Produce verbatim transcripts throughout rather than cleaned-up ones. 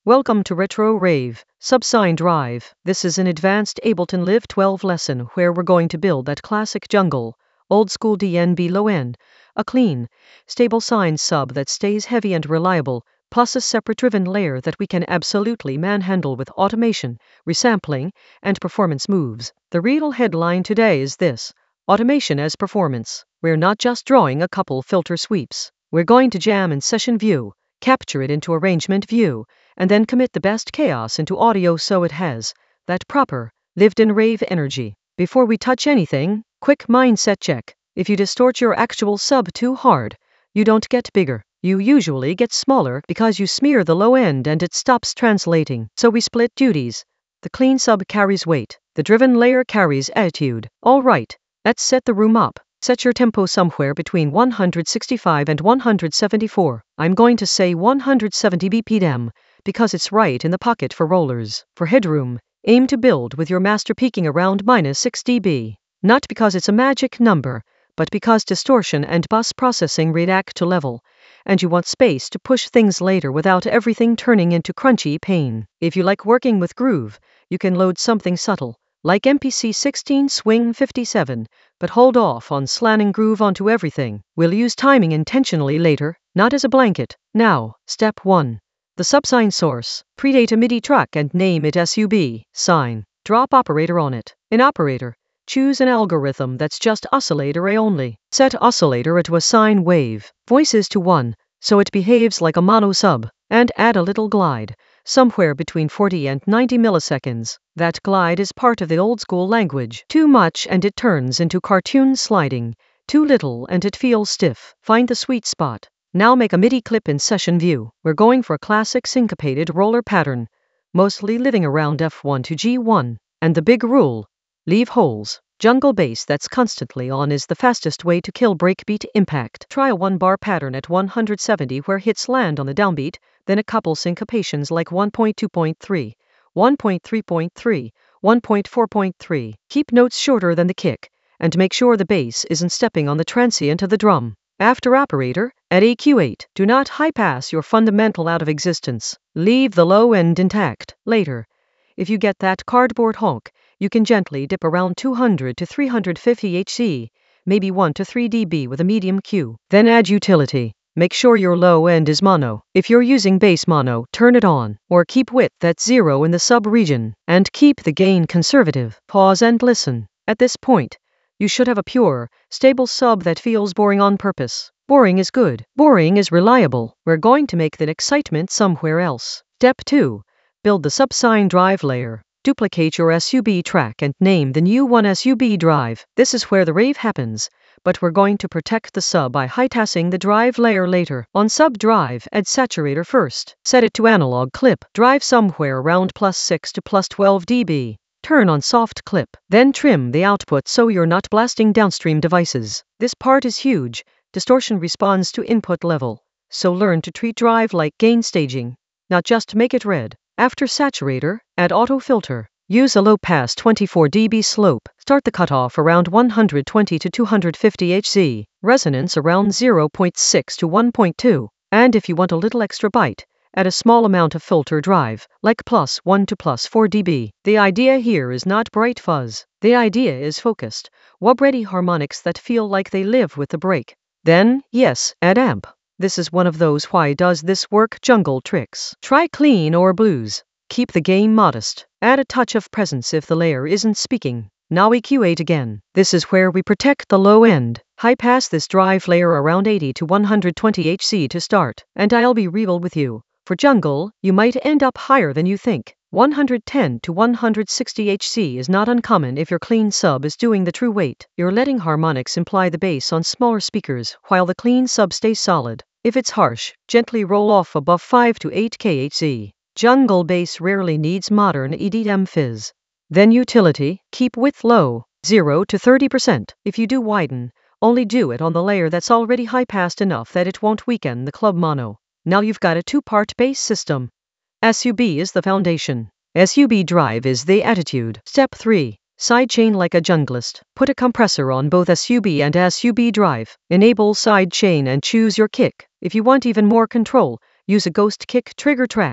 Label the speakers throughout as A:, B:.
A: Welcome to Retro Rave, Subsine Drive. This is an advanced Ableton Live twelve lesson where we're going to build that classic jungle, old school D N B low end, a clean, stable sine sub that stays heavy and reliable, plus a separate driven layer that we can absolutely manhandle with automation, resampling, and performance moves. The real headline today is this: automation as performance. We're not just drawing a couple filter sweeps. We're going to jam in session view, capture it into arrangement view, and then commit the best chaos into audio so it has that proper, lived-in rave energy. Before we touch anything, quick mindset check. If you distort your actual sub too hard, you don't get bigger. You usually get smaller because you smear the low end and it stops translating. So we split duties. The clean sub carries weight. The driven layer carries attitude. All right, let's set the room up. Set your tempo somewhere between one hundred sixty-five and one hundred seventy-four. I'm going to say one hundred seventy B P M because it's right in the pocket for rollers. For headroom, aim to build with your master peaking around minus six D B. Not because it's a magic number, but because distortion and bus processing react to level, and you want space to push things later without everything turning into crunchy pain. If you like working with groove, you can load something subtle, like M P C sixteen Swing fifty-seven, but hold off on slanting groove onto everything. We'll use timing intentionally later, not as a blanket. Now, step one. The subsine source. Create a MIDI track and name it sub, sine. Drop operator on it. In operator, choose an algorithm that's just oscillator A only. Set oscillator to a sine wave. Voices to one, so it behaves like a mono sub. And add a little glide, somewhere between forty and ninety milliseconds. That glide is part of the old school language. Too much and it turns into cartoon sliding. Too little and it feels stiff. Find the sweet spot. Now make a MIDI clip in session view. We're going for a classic syncopated roller pattern, mostly living around F one to G one. And the big rule: leave holes. Jungle bass that's constantly on is the fastest way to kill breakbeat impact. Try a one-bar pattern at one hundred seventy where hits land on the downbeat, then a couple syncopations like one point two point three, one point three point three, one point four point three. Keep notes shorter than the kick, and make sure the bass isn't stepping on the transient of the drum. After operator, at A Q eight, do not high-pass your fundamental out of existence. Leave the low end intact. Later, if you get that cardboard honk, you can gently dip around two hundred to three hundred fifty hertz, maybe one to three D B with a medium Q. Then add utility. Make sure your low end is mono. If you're using bass mono, turn it on, or keep width at zero in the sub region, and keep the gain conservative. Pause and listen. At this point, you should have a pure, stable sub that feels boring on purpose. Boring is good. Boring is reliable. We're going to make that excitement somewhere else. Step two. Build the subsine drive layer. Duplicate your sub track and name the new one sub drive. This is where the rave happens, but we're going to protect the sub by high-tassing the drive layer later. On sub drive, add saturator first. Set it to analog clip. Drive somewhere around plus six to plus twelve D B. Turn on soft clip. Then trim the output so you're not blasting downstream devices. This part is huge. Distortion responds to input level, so learn to treat drive like gain staging, not just make it red. After saturator, add auto filter. Use a low pass twenty-four D B slope. Start the cutoff around one hundred twenty to two hundred fifty hertz. Resonance around zero point six to one point two. And if you want a little extra bite, add a small amount of filter drive, like plus one to plus four D B. The idea here is not bright fuzz. The idea is focused, wub-ready harmonics that feel like they live with the break. Then, yes, add amp. This is one of those why does this work jungle tricks. Try clean or blues. Keep the gain modest. Add a touch of presence if the layer isn't speaking. Now E Q eight again. This is where we protect the low end. High pass this drive layer around eighty to one hundred twenty hertz to start. And I'll be real with you. For jungle, you might end up higher than you think. one hundred ten to one hundred sixty hertz is not uncommon if your clean sub is doing the true weight. You're letting harmonics imply the bass on smaller speakers while the clean sub stays solid. If it's harsh, gently roll off above five to eight kilohertz. Jungle bass rarely needs modern E D M fizz. Then utility, keep width low, zero to thirty percent. If you do widen, only do it on the layer that's already high-passed enough that it won't weaken the club mono. Now you've got a two-part bass system. Sub is the foundation. Sub drive is the attitude. Step three. Sidechain like a junglist. Put a compressor on both sub and sub drive. Enable sidechain and choose your kick. If you want even more control, use a ghost kick trigger track.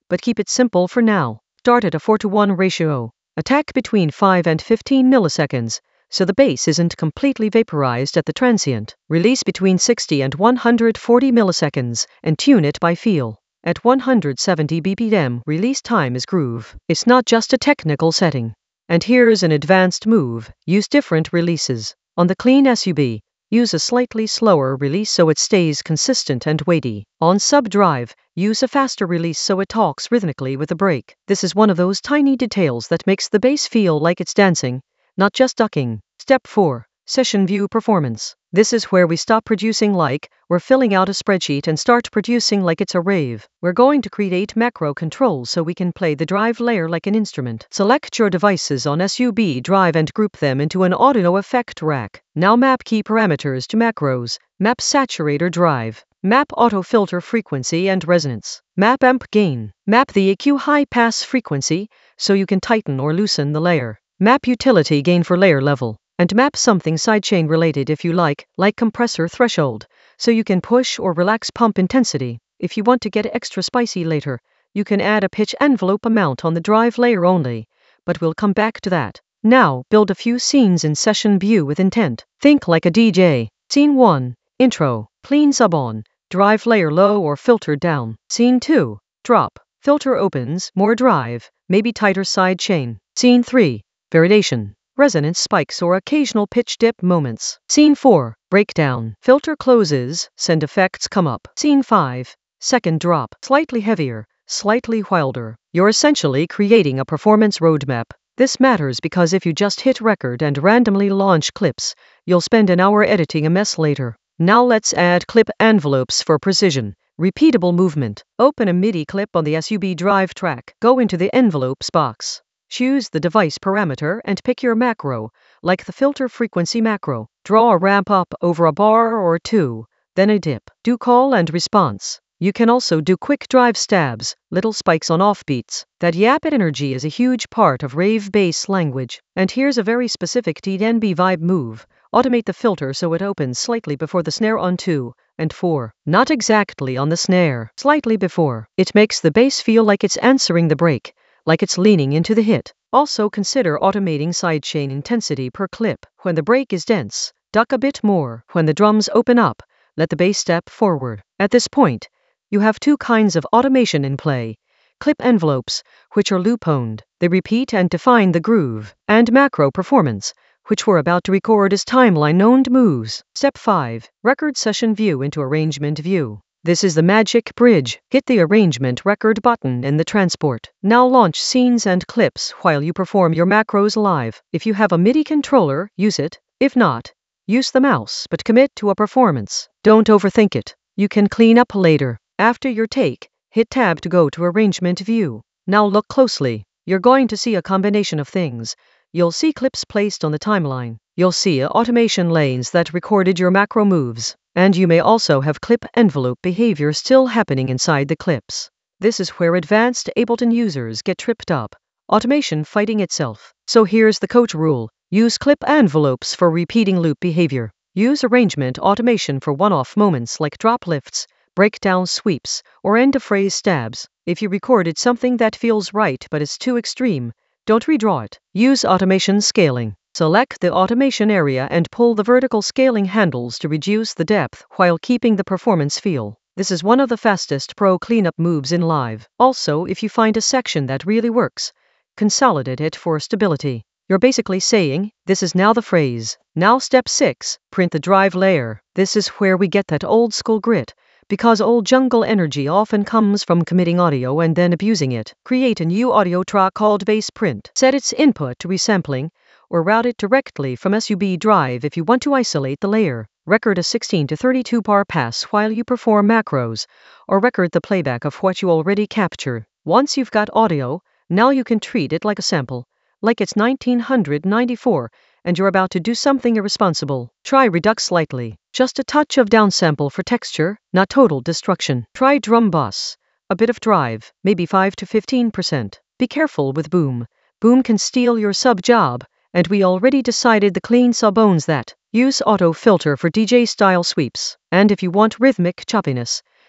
A: but keep it simple for now. Start at a four to one ratio. Attack between five and fifteen milliseconds, so the base isn't completely vaporized at the transient. Release between sixty and one hundred forty milliseconds, and tune it by feel. At one hundred seventy B P M, release time is groove. It's not just a technical setting. And here's an advanced move. Use different releases. On the clean S U B, use a slightly slower release so it stays consistent and weighty. On sub drive, use a faster release so it talks rhythmically with the brake. This is one of those tiny details that makes the bass feel like it's dancing, not just ducking. Step four. Session View Performance. This is where we stop producing like we're filling out a spreadsheet and start producing like it's a rave. We're going to create macro controls so we can play the drive layer like an instrument. Select your devices on S U B drive and group them into an audio effect rack. Now map key parameters to macros. Map saturator drive. Map auto filter frequency and resonance. Map amp gain. Map the E Q high pass frequency so you can tighten or loosen the layer. Map utility gain for layer level. And map something sidechain related if you like, like compressor threshold, so you can push or relax pump intensity. If you want to get extra spicy later, you can add a pitch envelope amount on the drive layer only, but we'll come back to that. Now, build a few scenes in session view with intent. Think like a D J. Scene one. Intro. Clean sub on. Drive layer low or filtered down. Scene two. Drop. Filter opens, more drive, maybe tighter side chain. Scene three. Variation. Resonance spikes or occasional pitch dip moments. Scene four. Breakdown. Filter closes, send effects come up. Scene five. Second drop. Slightly heavier, slightly wilder. You're essentially creating a performance roadmap. This matters because if you just hit record and randomly launch clips, you'll spend an hour editing a mess later. Now let's add clip envelopes for precision. Repeatable movement. Open a MIDI clip on the S U B drive track. Go into the envelopes box. Choose the device parameter and pick your macro, like the filter frequency macro. Draw a ramp up over a bar or two, then a dip. Do call and response. You can also do quick drive stabs, little spikes on offbeats. That yapid energy is a huge part of rave bass language. And here's a very specific T N B vibe move. Automate the filter so it opens slightly before the snare on two and four. Not exactly on the snare, slightly before. It makes the bass feel like it's answering the brake, like it's leaning into the hit. Also consider automating sidechain intensity per clip. When the break is dense, duck a bit more. When the drums open up, let the bass step forward. At this point, you have two kinds of automation in play. Clip envelopes, which are loop-owned. They repeat and define the groove. And macro performance, which we're about to record as timeline-owned moves. Step five. Record session view into arrangement view. This is the magic bridge. Hit the arrangement record button in the transport. Now launch scenes and clips while you perform your macros live. If you have a MIDI controller, use it. If not, use the mouse, but commit to a performance. Don't overthink it. You can clean up later. After your take, hit tab to go to arrangement view. Now look closely. You're going to see a combination of things. You'll see clips placed on the timeline. You'll see automation lanes that recorded your macro moves. And you may also have clip envelope behavior still happening inside the clips. This is where advanced Ableton users get tripped up. Automation fighting itself. So here's the coach rule. Use clip envelopes for repeating loop behavior. Use arrangement automation for one-off moments like drop lifts, breakdown sweeps, or end-of-phrase stabs. If you recorded something that feels right but is too extreme, don't redraw it. Use automation scaling. Select the automation area and pull the vertical scaling handles to reduce the depth while keeping the performance feel. This is one of the fastest pro cleanup moves in live. Also, if you find a section that really works, consolidate it for stability. You're basically saying, this is now the phrase. Now step six, print the drive layer. This is where we get that old school grit, because old jungle energy often comes from committing audio and then abusing it. Create a new audio track called bass print. Set its input to resampling, or route it directly from S U B drive if you want to isolate the layer. Record a sixteen to thirty-two bar pass while you perform macros, or record the playback of what you already captured. Once you've got audio, now you can treat it like a sample, like it's nineteen ninety-four, and you're about to do something irresponsible. Try redux slightly, just a touch of downsample for texture, not total destruction. Try drum bus, a bit of drive, maybe five to fifteen percent. Be careful with boom. Boom can steal your sub job, and we already decided the clean sub owns that. Use auto filter for D J style sweeps. And if you want rhythmic choppiness,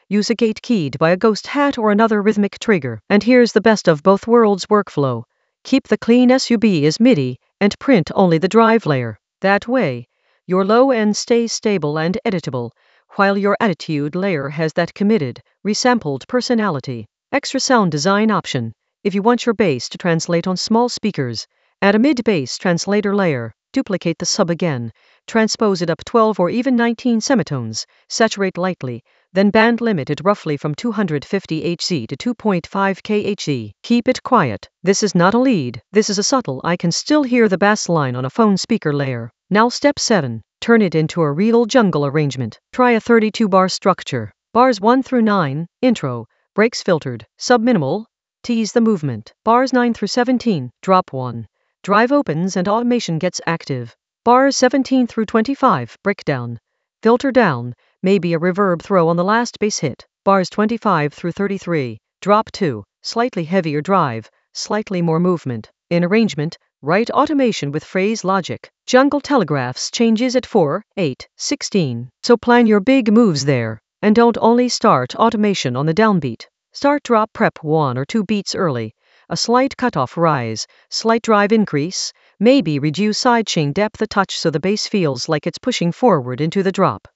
A: Use a gate keyed by a ghost hat or another rhythmic trigger. And here's the best of both worlds workflow. Keep the clean S U B as MIDI and print only the drive layer. That way, your low end stays stable and editable, while your attitude layer has that committed, resampled personality. Extra sound design option. If you want your bass to translate on small speakers, add a mid-bass translator layer. Duplicate the sub again. Transpose it up twelve or even nineteen semitones. Saturate lightly. Then band limit it roughly from two hundred fifty hertz to two point five kilohertz. Keep it quiet. This is not a lead. This is a subtle I can still hear the bass line on a phone speaker layer. Now step seven. Turn it into a real jungle arrangement. Try a thirty-two bar structure. Bars one through nine, intro, breaks filtered, sub-minimal, tease the movement. Bars nine through seventeen, drop one. Drive opens and automation gets active. Bars seventeen through twenty-five, breakdown. Filter down, maybe a reverb throw on the last bass hit. Bars twenty-five through thirty-three, drop two. Slightly heavier drive, slightly more movement. In arrangement, write automation with phrase logic. Jungle telegraphs changes at four, eight, sixteen. So plan your big moves there. And don't only start automation on the downbeat. Start drop prep one or two beats early. A slight cutoff rise, slight drive increase, maybe reduce sidechain depth a touch so the bass feels like it's pushing forward into the drop.